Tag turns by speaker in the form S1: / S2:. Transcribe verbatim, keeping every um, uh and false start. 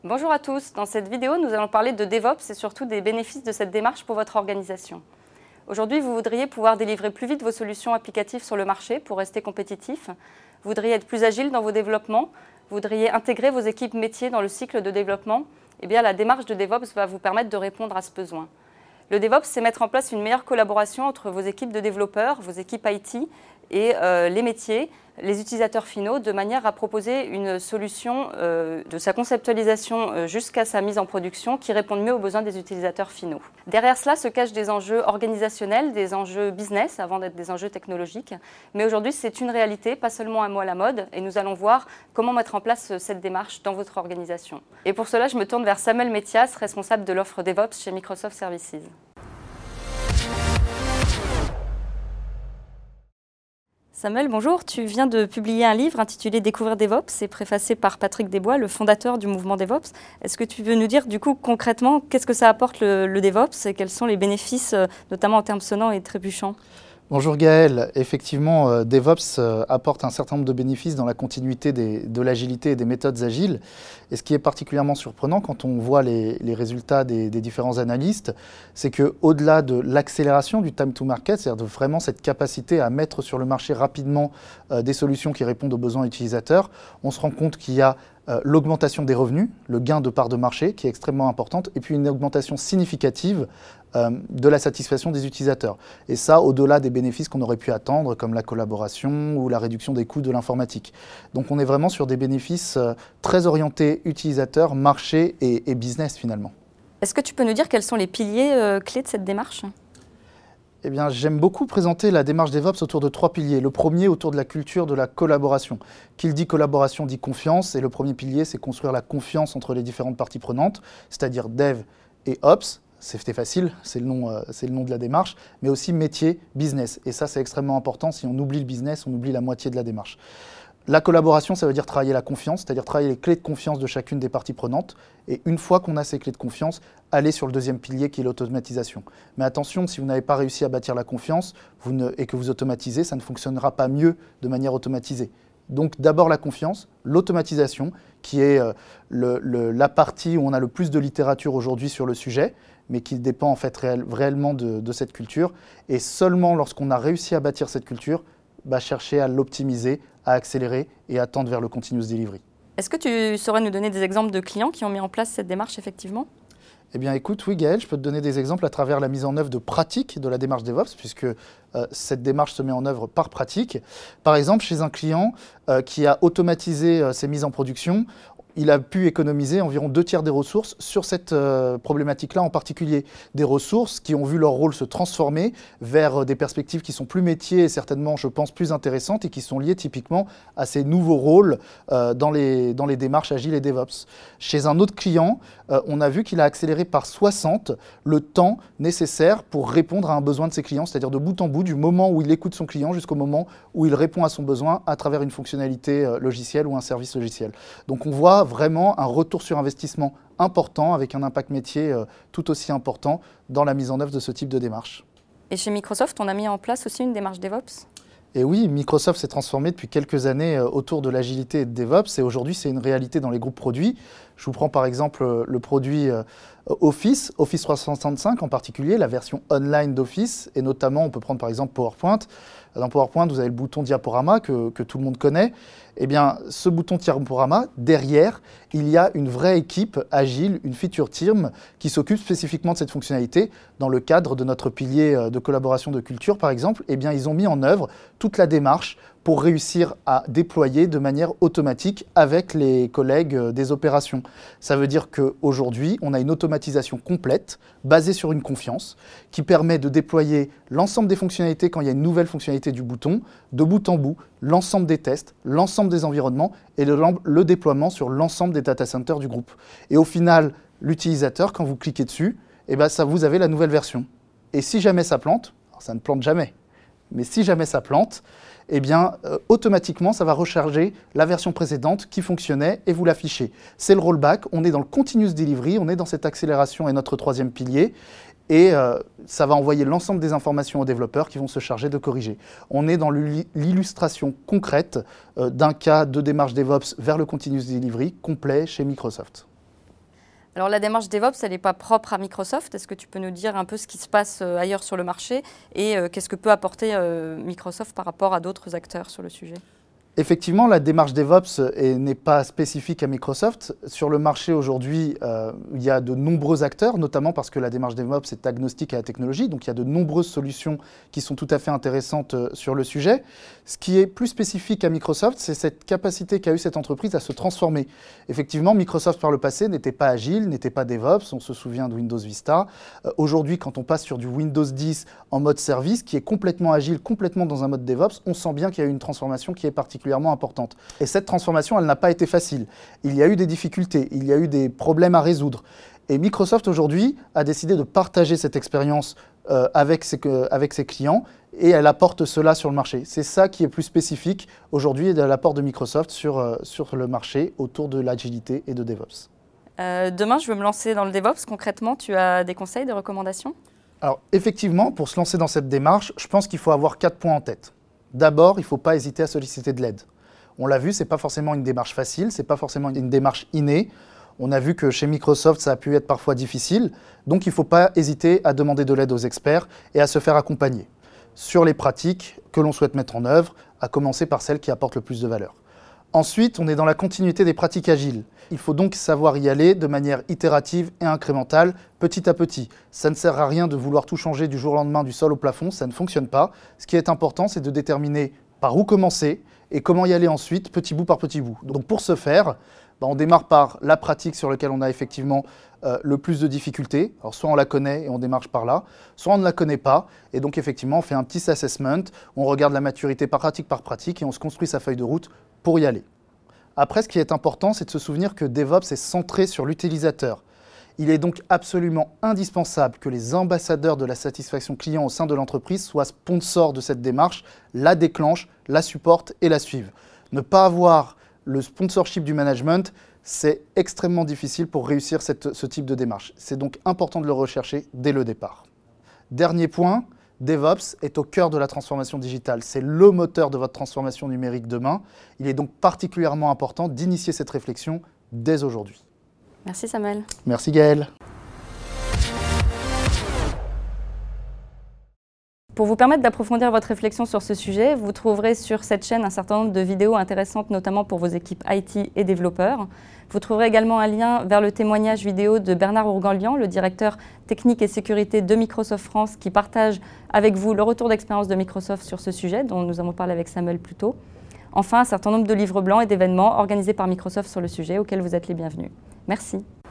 S1: Bonjour à tous, dans cette vidéo nous allons parler de DevOps et surtout des bénéfices de cette démarche pour votre organisation. Aujourd'hui vous voudriez pouvoir délivrer plus vite vos solutions applicatives sur le marché pour rester compétitif, vous voudriez être plus agile dans vos développements, vous voudriez intégrer vos équipes métiers dans le cycle de développement, et bien la démarche de DevOps va vous permettre de répondre à ce besoin. Le DevOps, c'est mettre en place une meilleure collaboration entre vos équipes de développeurs, vos équipes I T et euh, les métiers, les utilisateurs finaux, de manière à proposer une solution euh, de sa conceptualisation euh, jusqu'à sa mise en production qui réponde mieux aux besoins des utilisateurs finaux. Derrière cela se cachent des enjeux organisationnels, des enjeux business avant d'être des enjeux technologiques. Mais aujourd'hui, c'est une réalité, pas seulement un mot à la mode, et nous allons voir comment mettre en place cette démarche dans votre organisation. Et pour cela, je me tourne vers Samuel Methias, responsable de l'offre DevOps chez Microsoft Services. Samuel, bonjour. Tu viens de publier un livre intitulé Découvrir DevOps et préfacé par Patrick Desbois, le fondateur du mouvement DevOps. Est-ce que tu veux nous dire du coup concrètement qu'est-ce que ça apporte le, le DevOps et quels sont les bénéfices, notamment en termes sonnants et trébuchants ?
S2: Bonjour Gaël, effectivement euh, DevOps euh, apporte un certain nombre de bénéfices dans la continuité des, de l'agilité et des méthodes agiles. Et ce qui est particulièrement surprenant quand on voit les, les résultats des, des différents analystes, c'est qu'au-delà de l'accélération du time to market, c'est-à-dire de vraiment cette capacité à mettre sur le marché rapidement euh, des solutions qui répondent aux besoins utilisateurs, on se rend compte qu'il y a Euh, l'augmentation des revenus, le gain de part de marché qui est extrêmement importante, et puis une augmentation significative euh, de la satisfaction des utilisateurs. Et ça, au-delà des bénéfices qu'on aurait pu attendre, comme la collaboration ou la réduction des coûts de l'informatique. Donc on est vraiment sur des bénéfices euh, très orientés utilisateurs, marché et, et business finalement.
S1: Est-ce que tu peux nous dire quels sont les piliers euh, clés de cette démarche ?
S2: Eh bien, j'aime beaucoup présenter la démarche DevOps autour de trois piliers. Le premier, autour de la culture de la collaboration. Qui dit collaboration dit confiance, et le premier pilier, c'est construire la confiance entre les différentes parties prenantes, c'est-à-dire Dev et Ops. C'était facile, c'est le nom, euh, c'est le nom de la démarche, mais aussi métier, business. Et ça, c'est extrêmement important. Si on oublie le business, on oublie la moitié de la démarche. La collaboration, ça veut dire travailler la confiance, c'est-à-dire travailler les clés de confiance de chacune des parties prenantes. Et une fois qu'on a ces clés de confiance, aller sur le deuxième pilier qui est l'automatisation. Mais attention, si vous n'avez pas réussi à bâtir la confiance vous ne, et que vous automatisez, ça ne fonctionnera pas mieux de manière automatisée. Donc d'abord la confiance, l'automatisation, qui est euh, le, le, la partie où on a le plus de littérature aujourd'hui sur le sujet, mais qui dépend en fait réel, réellement de, de cette culture. Et seulement lorsqu'on a réussi à bâtir cette culture, bah, chercher à l'optimiser, à accélérer et à tendre vers le continuous delivery.
S1: Est-ce que tu saurais nous donner des exemples de clients qui ont mis en place cette démarche effectivement ?
S2: Eh bien écoute, oui Gaël, je peux te donner des exemples à travers la mise en œuvre de pratiques de la démarche DevOps, puisque euh, cette démarche se met en œuvre par pratique. Par exemple, chez un client euh, qui a automatisé euh, ses mises en production, il a pu économiser environ deux tiers des ressources sur cette euh, problématique-là en particulier. Des ressources qui ont vu leur rôle se transformer vers euh, des perspectives qui sont plus métiers et certainement, je pense, plus intéressantes et qui sont liées typiquement à ces nouveaux rôles euh, dans, les, dans les démarches agiles et DevOps. Chez un autre client, euh, on a vu qu'il a accéléré par soixante le temps nécessaire pour répondre à un besoin de ses clients, c'est-à-dire de bout en bout, du moment où il écoute son client jusqu'au moment où il répond à son besoin à travers une fonctionnalité euh, logicielle ou un service logiciel. Donc on voit vraiment un retour sur investissement important avec un impact métier euh, tout aussi important dans la mise en œuvre de ce type de démarche.
S1: Et chez Microsoft, on a mis en place aussi une démarche DevOps ?
S2: Et oui, Microsoft s'est transformé depuis quelques années euh, autour de l'agilité et de DevOps, et aujourd'hui c'est une réalité dans les groupes produits. Je vous prends par exemple euh, le produit euh, Office, Office trois cent soixante-cinq en particulier, la version online d'Office, et notamment on peut prendre par exemple PowerPoint. Dans PowerPoint, vous avez le bouton diaporama que, que tout le monde connaît. Eh bien, ce bouton diaporama, derrière, il y a une vraie équipe agile, une feature team qui s'occupe spécifiquement de cette fonctionnalité. Dans le cadre de notre pilier de collaboration de culture, par exemple, eh bien, ils ont mis en œuvre toute la démarche pour réussir à déployer de manière automatique avec les collègues des opérations. Ça veut dire qu'aujourd'hui, on a une automatisation complète, basée sur une confiance, qui permet de déployer l'ensemble des fonctionnalités quand il y a une nouvelle fonctionnalité du bouton, de bout en bout, l'ensemble des tests, l'ensemble des environnements et le, le déploiement sur l'ensemble des data centers du groupe. Et au final, l'utilisateur, quand vous cliquez dessus, eh ben, ça, vous avez la nouvelle version. Et si jamais ça plante, alors ça ne plante jamais, mais si jamais ça plante, eh bien, euh, automatiquement, ça va recharger la version précédente qui fonctionnait et vous l'affichez. C'est le rollback, on est dans le continuous delivery, on est dans cette accélération et notre troisième pilier. Et euh, ça va envoyer l'ensemble des informations aux développeurs qui vont se charger de corriger. On est dans l'illustration concrète euh, d'un cas de démarche DevOps vers le continuous delivery complet chez Microsoft.
S1: Alors la démarche DevOps, elle n'est pas propre à Microsoft. Est-ce que tu peux nous dire un peu ce qui se passe ailleurs sur le marché et euh, qu'est-ce que peut apporter euh, Microsoft par rapport à d'autres acteurs sur le sujet ?
S2: Effectivement, la démarche DevOps n'est pas spécifique à Microsoft. Sur le marché aujourd'hui, euh, il y a de nombreux acteurs, notamment parce que la démarche DevOps est agnostique à la technologie. Donc il y a de nombreuses solutions qui sont tout à fait intéressantes euh, sur le sujet. Ce qui est plus spécifique à Microsoft, c'est cette capacité qu'a eu cette entreprise à se transformer. Effectivement, Microsoft par le passé n'était pas agile, n'était pas DevOps. On se souvient de Windows Vista. Euh, aujourd'hui, quand on passe sur du Windows dix en mode service, qui est complètement agile, complètement dans un mode DevOps, on sent bien qu'il y a eu une transformation qui est particulière. Importante. Et cette transformation, elle n'a pas été facile. Il y a eu des difficultés, il y a eu des problèmes à résoudre. Et Microsoft, aujourd'hui, a décidé de partager cette expérience euh, avec, ses, euh, avec ses clients et elle apporte cela sur le marché. C'est ça qui est plus spécifique aujourd'hui de l'apport de Microsoft sur, euh, sur le marché autour de l'agilité et de DevOps.
S1: Euh, demain, je veux me lancer dans le DevOps. Concrètement, tu as des conseils, des recommandations ?
S2: Alors, effectivement, pour se lancer dans cette démarche, je pense qu'il faut avoir quatre points en tête. D'abord, il ne faut pas hésiter à solliciter de l'aide. On l'a vu, ce n'est pas forcément une démarche facile, ce n'est pas forcément une démarche innée. On a vu que chez Microsoft, ça a pu être parfois difficile. Donc, il ne faut pas hésiter à demander de l'aide aux experts et à se faire accompagner sur les pratiques que l'on souhaite mettre en œuvre, à commencer par celles qui apportent le plus de valeur. Ensuite, on est dans la continuité des pratiques agiles. Il faut donc savoir y aller de manière itérative et incrémentale, petit à petit. Ça ne sert à rien de vouloir tout changer du jour au lendemain, du sol au plafond, ça ne fonctionne pas. Ce qui est important, c'est de déterminer par où commencer et comment y aller ensuite, petit bout par petit bout. Donc pour ce faire, ben on démarre par la pratique sur laquelle on a effectivement euh, le plus de difficultés. Alors soit on la connaît et on démarche par là, soit on ne la connaît pas. Et donc effectivement, on fait un petit assessment, on regarde la maturité par pratique par pratique et on se construit sa feuille de route pour y aller. Après, ce qui est important, c'est de se souvenir que DevOps est centré sur l'utilisateur. Il est donc absolument indispensable que les ambassadeurs de la satisfaction client au sein de l'entreprise soient sponsors de cette démarche, la déclenchent, la supportent et la suivent. Ne pas avoir le sponsorship du management, c'est extrêmement difficile pour réussir cette, ce type de démarche. C'est donc important de le rechercher dès le départ. Dernier point, DevOps est au cœur de la transformation digitale. C'est le moteur de votre transformation numérique demain. Il est donc particulièrement important d'initier cette réflexion dès aujourd'hui.
S1: Merci Samuel.
S2: Merci Gaëlle.
S1: Pour vous permettre d'approfondir votre réflexion sur ce sujet, vous trouverez sur cette chaîne un certain nombre de vidéos intéressantes, notamment pour vos équipes I T et développeurs. Vous trouverez également un lien vers le témoignage vidéo de Bernard Ourganlian, le directeur technique et sécurité de Microsoft France, qui partage avec vous le retour d'expérience de Microsoft sur ce sujet, dont nous avons parlé avec Samuel plus tôt. Enfin, un certain nombre de livres blancs et d'événements organisés par Microsoft sur le sujet, auxquels vous êtes les bienvenus. Merci.